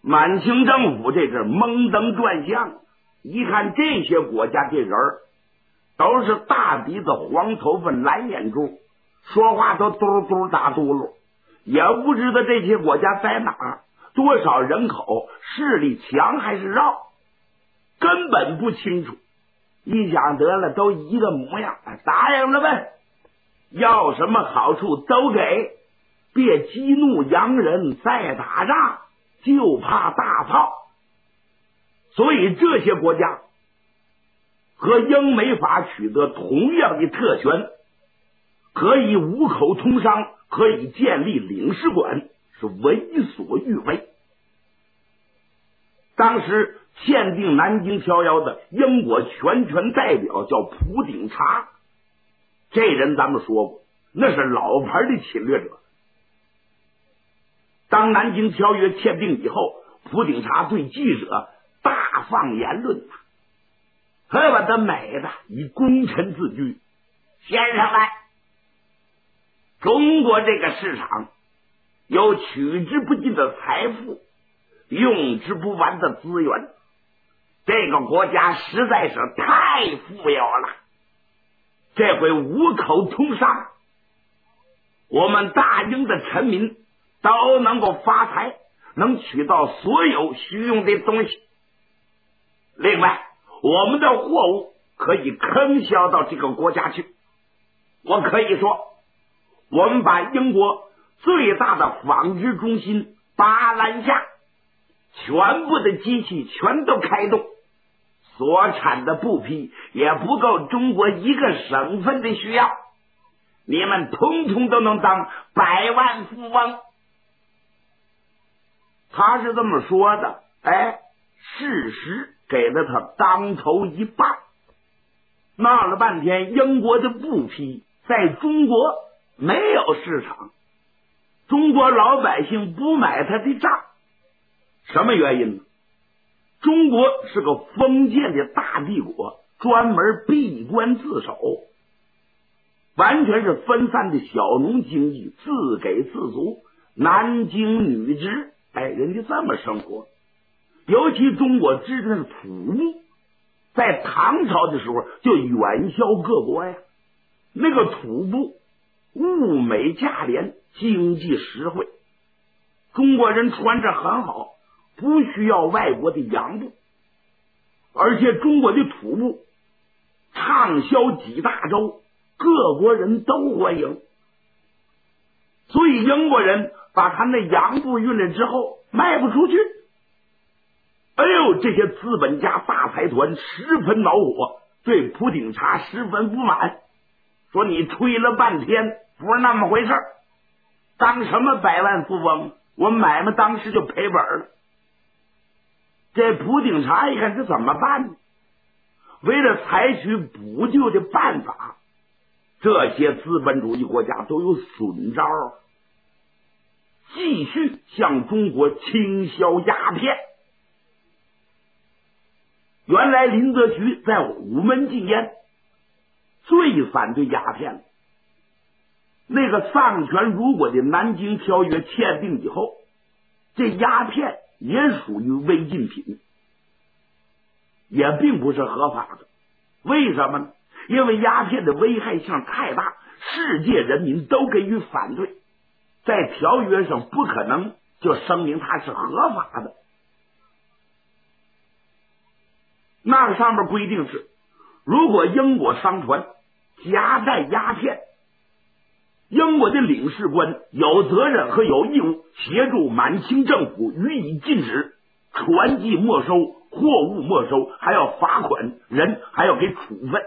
满清政府这是蒙登转向，一看这些国家这人都是大鼻子黄头发蓝眼珠，说话都嘟嘟打嘟噜，也不知道这些国家在哪儿，多少人口，势力强还是弱，根本不清楚。一想得了，都一个模样，答应了呗，要什么好处都给，别激怒洋人再打仗，就怕大炮。所以这些国家和英美法取得同样的特权，可以五口通商，可以建立领事馆，是为所欲为。当时签订南京条约的英国全权代表叫普鼎查，这人咱们说过，那是老牌的侵略者。当南京条约签订以后，普鼎查对记者大放言论，可把他美的以功臣自居。先生们，中国这个市场有取之不尽的财富，用之不完的资源，这个国家实在是太富有了。这回五口通商，我们大英的臣民都能够发财，能取到所有需用的东西。另外，我们的货物可以坑销到这个国家去。我可以说，我们把英国最大的纺织中心巴兰下全部的机器全都开动，所产的布匹也不够中国一个省份的需要，你们通通都能当百万富翁。他是这么说的，事实给了他当头一棒。闹了半天，英国的布匹在中国没有市场，中国老百姓不买他的账，什么原因呢？中国是个封建的大帝国，专门闭关自守，完全是分散的小农经济，自给自足，男经女织，人家这么生活。尤其中国织的是土木，在唐朝的时候就远销各国呀。那个土布物美价廉，经济实惠，中国人穿着很好，不需要外国的洋布，而且中国的土布畅销几大洲，各国人都欢迎。所以英国人把他那洋布运来之后卖不出去，这些资本家大财团十分恼火，对普鼎查十分不满，说你吹了半天不是那么回事，当什么百万富翁，我买卖当时就赔本了。这普鼎查一看这怎么办呢？为了采取补救的办法，这些资本主义国家都有损招，继续向中国倾销鸦片。原来林则徐在虎门禁烟，最反对鸦片了。那个丧权辱国的南京条约签订以后，这鸦片也属于违禁品，也并不是合法的。为什么呢？因为鸦片的危害性太大，世界人民都给予反对，在条约上不可能就声明它是合法的。那上面规定是，如果英国商船夹带鸦片，英国的领事官有责任和有义务协助满清政府予以禁止，船籍没收，货物没收，还要罚款，人还要给处分。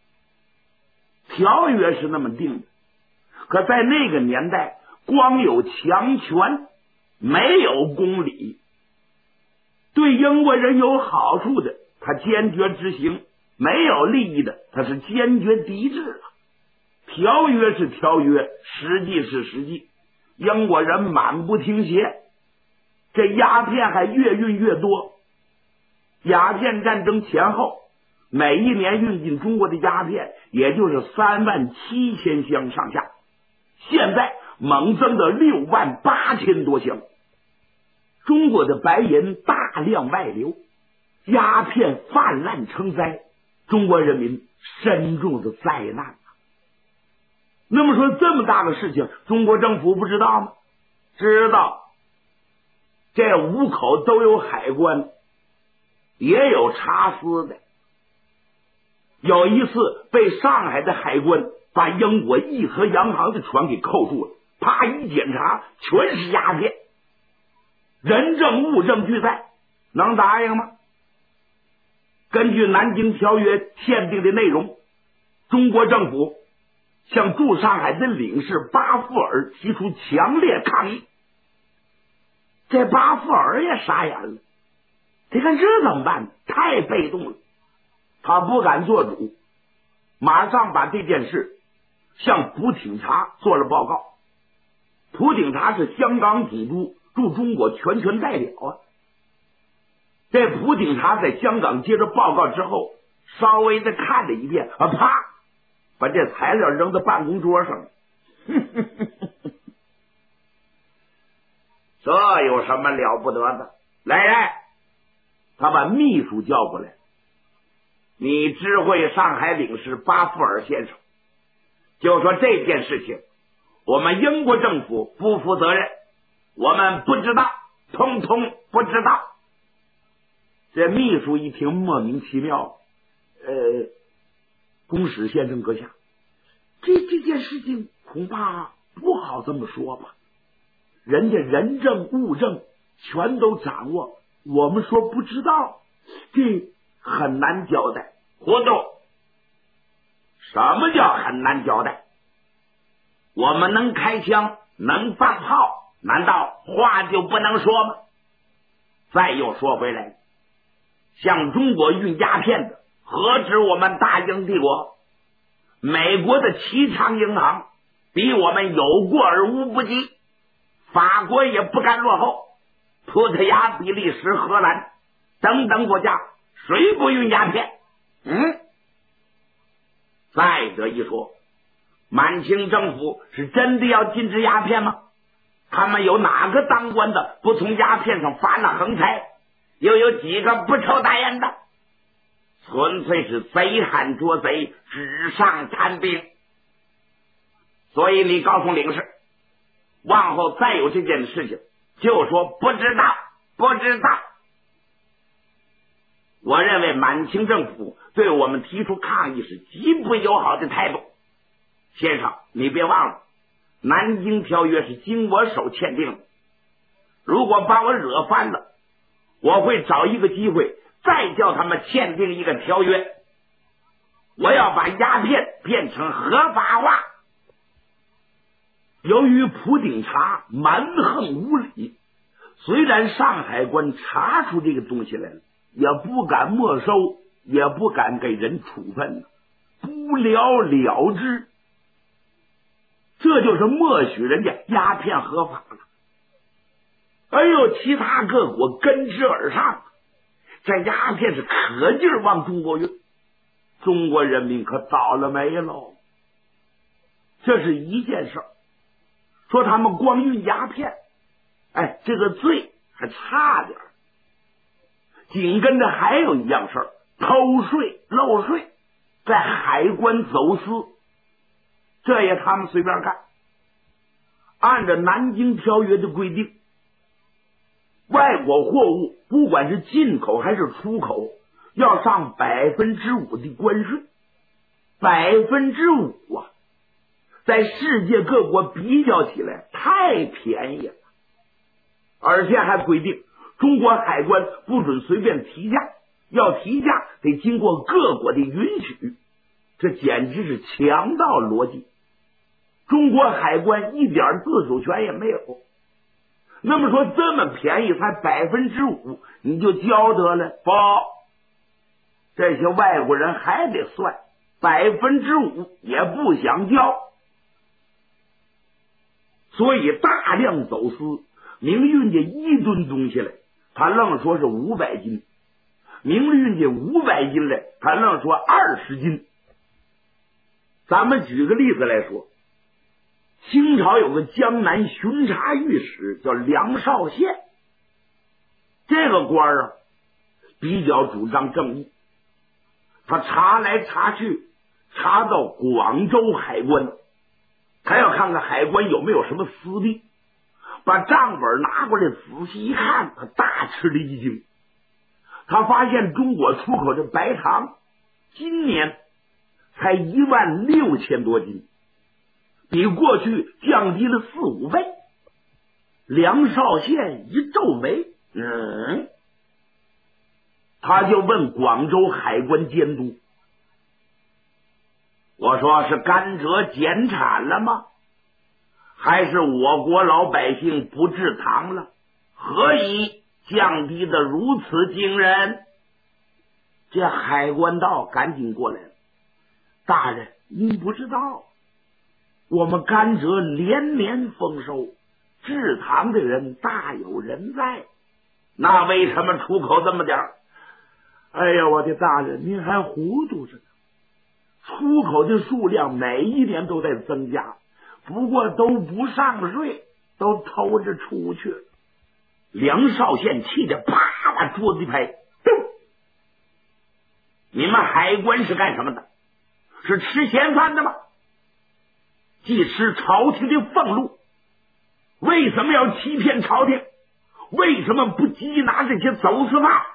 条约是那么定的，可在那个年代，光有强权，没有公理。对英国人有好处的，他坚决执行；没有利益的，他是坚决抵制了。条约是条约，实际是实际。英国人满不听协，这鸦片还越运越多。鸦片战争前后，每一年运进中国的鸦片也就是37000箱上下，现在猛增到68000多箱。 中国的白银大量外流，鸦片泛滥成灾，中国人民深重的灾难。那么说这么大的事情，中国政府不知道吗？知道。这5口都有海关，也有查司的。有一次被上海的海关把英国义和洋行的船给扣住了，啪一检查，全是鸦片，人证物证俱在，能答应吗？根据南京条约签订的内容，中国政府向驻上海的领事巴富尔提出强烈抗议。这巴富尔也傻眼了，这看这怎么办呢？太被动了，他不敢做主，马上把这件事向蒲挺察做了报告。蒲挺察是香港总督驻中国全权代表啊。这蒲挺察在香港接着报告之后，稍微的看了一遍，啪，把这材料扔到办公桌上了。这有什么了不得的？来人，他把秘书叫过来，你知会上海领事巴富尔先生，就说这件事情我们英国政府不负责任，我们不知道，通通不知道。这秘书一听莫名其妙，公使先生阁下，这件事情恐怕不好这么说吧，人家人证物证全都掌握，我们说不知道，这很难交代。糊涂！什么叫很难交代？我们能开枪能放炮，难道话就不能说吗？再又说回来，向中国运鸦片的何止我们大英帝国，美国的齐昌银行比我们有过而无不及，法国也不敢落后，葡萄牙、比利时、荷兰等等国家谁不运鸦片？再者一说，满清政府是真的要禁止鸦片吗？他们有哪个当官的不从鸦片上发了横财？又有几个不抽大烟的？纯粹是贼喊捉贼，纸上谈兵。所以你告诉领事，往后再有这件事情，就说不知道，不知道。我认为满清政府对我们提出抗议是极不友好的态度。先生，你别忘了，南京条约是经我手签订的，如果把我惹翻了，我会找一个机会再叫他们签订一个条约，我要把鸦片变成合法化。由于蒲鼎茶蛮横无理，虽然上海关查出这个东西来了，也不敢没收，也不敢给人处分，不了了之。这就是默许人家鸦片合法了。哎呦，其他各国跟之而上，这鸦片是可劲儿往中国运，中国人民可倒了霉喽。这是一件事儿。说他们光运鸦片，这个罪还差点。紧跟着还有一样事儿，偷税漏税，在海关走私，这也他们随便干。按照南京条约的规定，外国货物不管是进口还是出口，要上5%的关税。5%啊，在世界各国比较起来太便宜了。而且还规定中国海关不准随便提价，要提价得经过各国的允许，这简直是强盗逻辑。中国海关一点自主权也没有。那么说这么便宜才5%，你就交得了？不，这些外国人还得算，5%也不想交。所以大量走私，明运进1吨东西来，他愣说是500斤；明运进500斤来，他愣说20斤。咱们举个例子来说，清朝有个江南巡查御史叫梁绍宪， 这个官啊，比较主张正义，他查来查去，查到广州海关，他要看看海关有没有什么私利。把账本拿过来仔细一看，他大吃了一惊。他发现中国出口的白糖今年才16000多斤，比过去降低了4-5倍。梁少县一皱眉，他就问广州海关监督，我说是甘蔗减产了吗？还是我国老百姓不制糖了？何以降低的如此惊人？这海关道赶紧过来了，大人您不知道，我们甘蔗连年丰收，制糖的人大有人在，那为什么出口这么点儿？哎呀，我的大人您还糊涂着呢，出口的数量每一年都在增加，不过都不上税，都偷着出去了。梁少县气得啪把桌子一拍，你们海关是干什么的？是吃闲饭的吗？既吃朝廷的俸禄，为什么要欺骗朝廷？为什么不缉拿这些走私犯？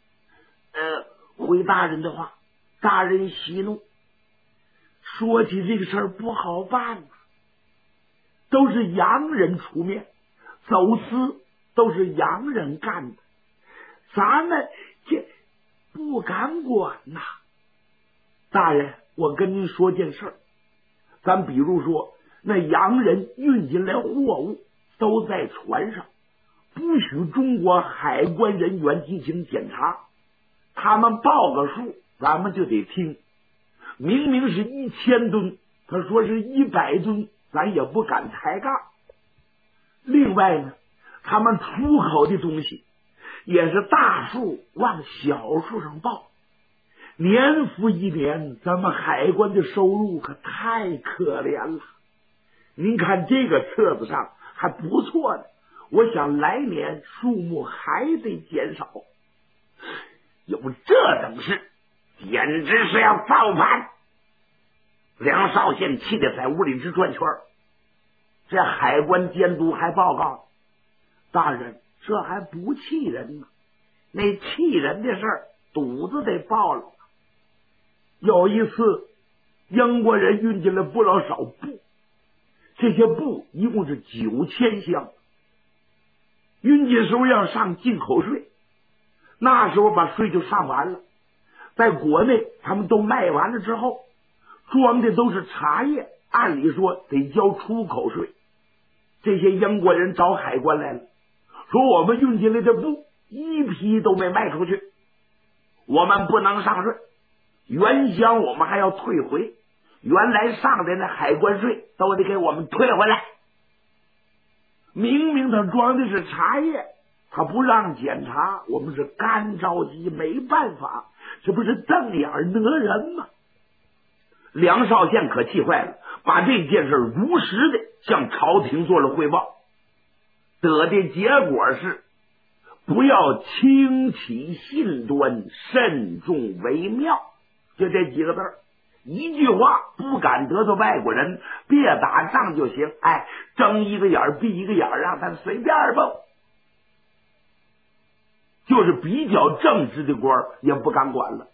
回大人的话，大人息怒。说起这个事儿不好办啊，都是洋人出面，走私都是洋人干的，咱们这不敢管呐。大人，我跟您说件事儿，咱比如说那洋人运进来货物都在船上，不许中国海关人员进行检查，他们报个数咱们就得听，明明是1000吨，他说是100吨，咱也不敢抬杠。另外呢，他们出口的东西也是大数往小数上报，年复一年，咱们海关的收入可太可怜了。您看这个册子上还不错的，我想来年数目还得减少。有这等事，简直是要造反！梁少县气得在屋里直转圈。这海关监督还报告，大人，这还不气人呢，那气人的事儿肚子得爆了。有一次英国人运进了不老少布，这些布一共是9000箱，运进时候要上进口税，那时候把税就上完了，在国内他们都卖完了之后，装的都是茶叶，按理说得交出口税。这些英国人找海关来了，说我们运进来的布一批都没卖出去，我们不能上税，原箱我们还要退回，原来上的那海关税都得给我们退回来。明明他装的是茶叶，他不让检查，我们是干着急，没办法，这不是瞪眼讹人吗？梁少县可气坏了，把这件事如实的向朝廷做了汇报，得的结果是不要轻启信端，慎重为妙，就这几个字儿，一句话，不敢得罪外国人，别打仗就行，睁一个眼闭一个眼，让他随便吧。就是比较正直的官也不敢管了。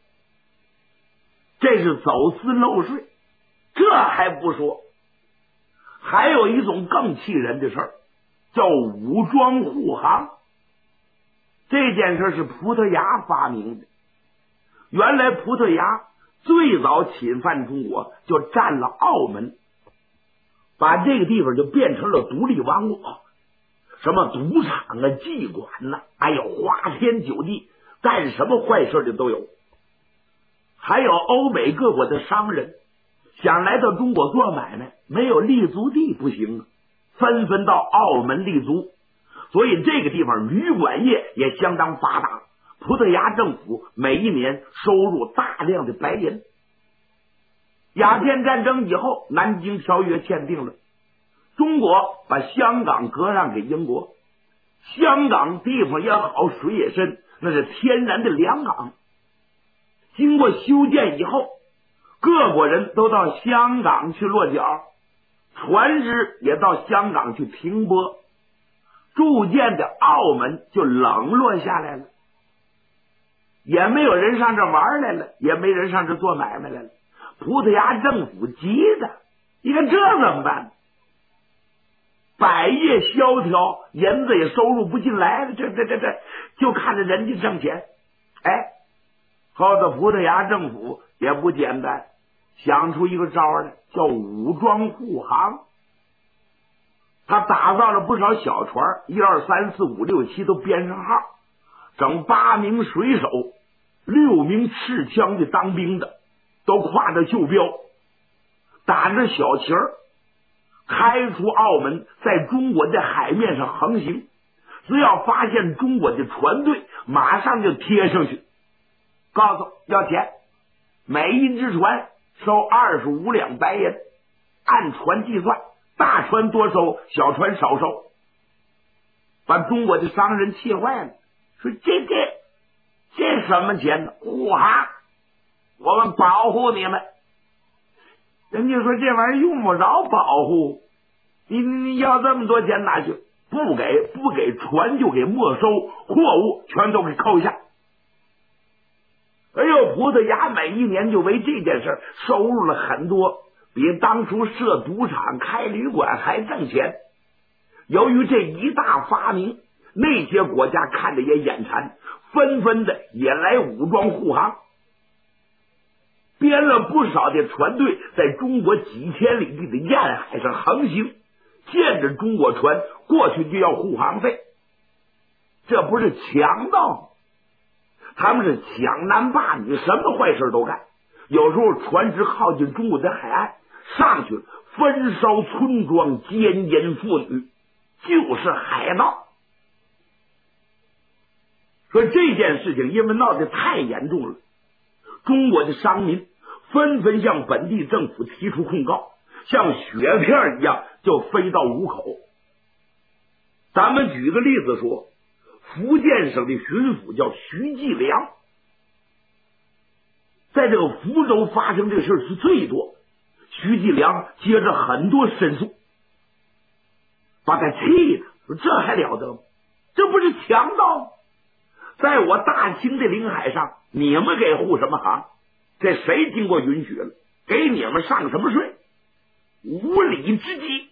这是走私漏税，这还不说，还有一种更气人的事儿，叫武装护航。这件事是葡萄牙发明的。原来葡萄牙最早侵犯中国就占了澳门，把这个地方就变成了独立王国，什么赌场啊、妓馆呐，花天酒地，干什么坏事的都有。还有欧美各国的商人想来到中国做买卖，没有立足地不行啊，纷纷到澳门立足，所以这个地方旅馆业也相当发达。葡萄牙政府每一年收入大量的白银。鸦片战争以后，南京条约签订了，中国把香港割让给英国， 香港地方也好，水也深，那是天然的良港。经过修建以后，各国人都到香港去落脚，船只也到香港去停泊，逐渐的澳门就冷落下来了，也没有人上这玩来了，也没人上这做买卖来了。葡萄牙政府急的，你看这怎么办？百业萧条，银子也收入不进来了，这就看着人家挣钱。哎，后头葡萄牙政府也不简单，想出一个招来，叫武装护航。他打造了不少小船，1、2、3、4、5、6、7都编上号，整8名水手，6名持枪的当兵的，都挎着袖标，打着小旗儿，开出澳门，在中国的海面上横行。只要发现中国的船队，马上就贴上去，告诉要钱，每一只船收25两白银，按船计算，大船多收，小船少收，把中国的商人气坏了，说这什么钱呢？护航，我们保护你们。人家说这玩意儿用不着保护，你要这么多钱拿去，不给船就给没收，货物全都给扣下。哎呦，葡萄牙每一年就为这件事收入了很多，比当初设赌场开旅馆还挣钱。由于这一大发明，那些国家看着也眼馋，纷纷的也来武装护航，编了不少的船队，在中国几千里地的沿海上横行，见着中国船过去就要护航费。这不是强盗吗？他们是抢男霸女，什么坏事都干。有时候船只靠近中国的海岸，上去焚烧村庄，奸淫妇女，就是海盗。说这件事情因为闹得太严重了，中国的商民纷纷向本地政府提出控告，像雪片一样就飞到五口。咱们举个例子说，福建省的巡抚叫徐继良，在这个福州发生这个事是最多。徐继良接着很多申诉，把他气的说这还了得吗？这不是强盗吗？在我大清的领海上，你们给护什么航？这谁经过允许了？给你们上什么税？无理之极！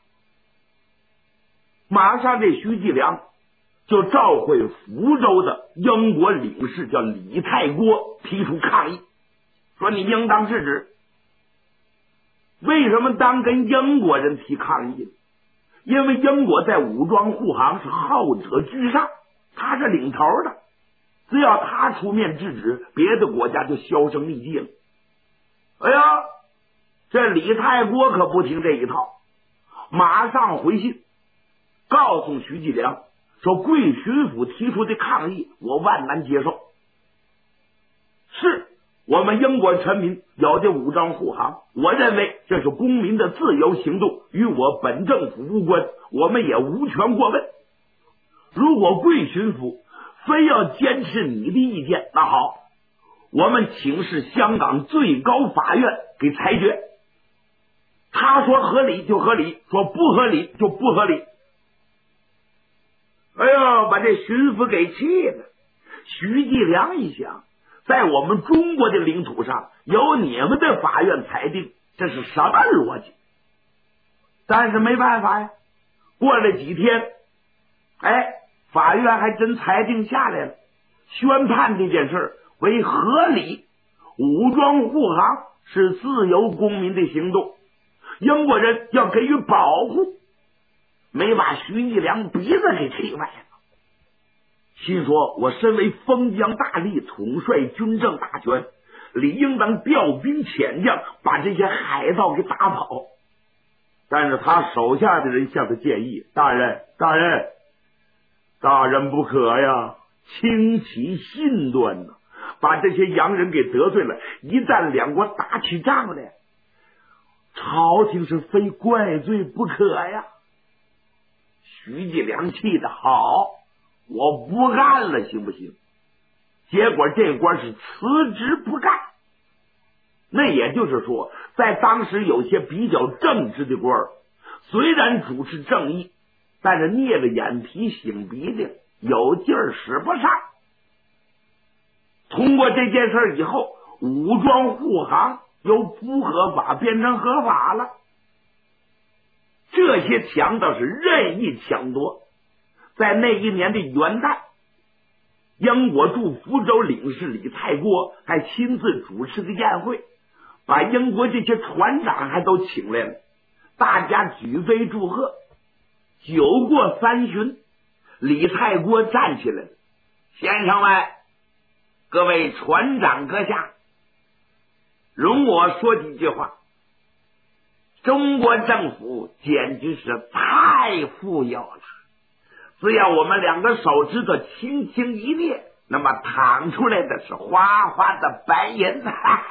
马上这徐继良就召回福州的英国领事叫李泰国，提出抗议，说你应当制止。为什么当跟英国人提抗议？因为英国在武装护航是后者居上，他是领头的，只要他出面制止，别的国家就销声匿迹了。哎呀，这李泰国可不听这一套，马上回信告诉徐继良说，贵巡抚提出的抗议我万难接受，是我们英国臣民有的武装护航，我认为这是公民的自由行动，与我本政府无关，我们也无权过问。如果贵巡抚非要坚持你的意见，那好，我们请示香港最高法院给裁决，他说合理就合理，说不合理就不合理。哎呦，把这巡抚给气了。徐继良一想，在我们中国的领土上由你们的法院裁定，这是什么逻辑？但是没办法呀，过了几天，法院还真裁定下来了，宣判这件事为合理，武装护航是自由公民的行动，英国人要给予保护，没把徐继良鼻子给气歪了。心说，我身为封疆大吏，统帅军政大权，理应当调兵遣将，把这些海盗给打跑。但是他手下的人向他建议，大人不可呀，轻启信端呢，把这些洋人给得罪了，一旦两国打起仗来，朝廷是非怪罪不可呀。 举起两气的好，我不干了，行不行？结果这官是辞职不干。那也就是说，在当时有些比较正直的官儿，虽然主持正义，但是捏着眼皮擤鼻涕，有劲儿使不上。通过这件事以后，武装护航由不合法变成合法了。这些强盗是任意抢夺。在那一年的元旦，英国驻福州领事李泰国还亲自主持的宴会，把英国这些船长还都请来了，大家举杯祝贺。酒过三巡，李泰国站起来了：“先生们，各位船长阁下，容我说几句话。中国政府简直是太富有了，只要我们两个手指头轻轻一捏，那么淌出来的是哗哗的白银。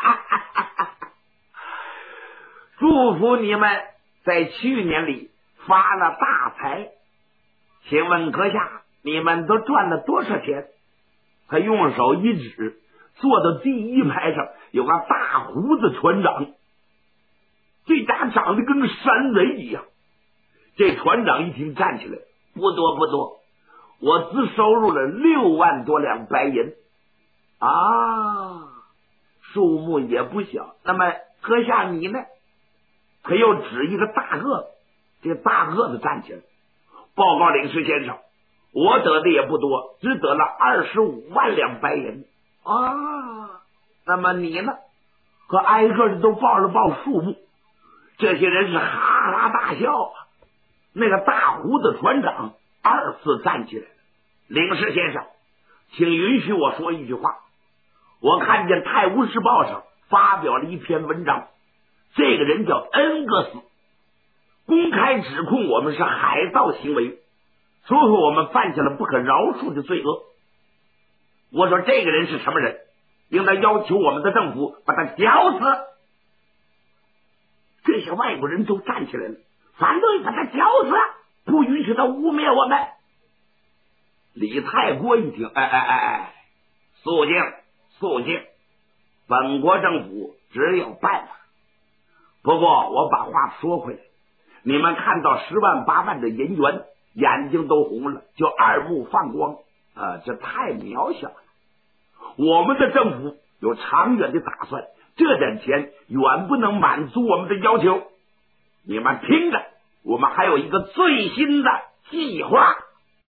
祝福你们在去年里发了大财。请问阁下，你们都赚了多少钱？”他用手一指，坐到第一排上有个大胡子船长，这家长得跟个山贼一样。这船长一听站起来：“不多不多，我只收入了6万多两白银啊，数目也不小。那么阁下你呢？”他又指一个大个子，这大个子站起来：“报告领事先生，我得的也不多，只得了25万两白银啊。那么你呢？”可挨个的都报了报数目。这些人是哈哈大笑啊。那个大胡子船长二次站起来了：“领事先生，请允许我说一句话。我看见《泰晤士报》上发表了一篇文章，这个人叫恩格斯，公开指控我们是海盗行为，说我们犯下了不可饶恕的罪恶。我说这个人是什么人？应当要求我们的政府把他绞死。”这些外国人都站起来了，反对把他绞死，不允许他污蔑我们。李泰国一听，肃静肃静，本国政府只有办法。不过我把话说回来，你们看到10万8万的银元，眼睛都红了，就耳目放光这太渺小了。我们的政府有长远的打算，这点钱远不能满足我们的要求。你们听着，我们还有一个最新的计划。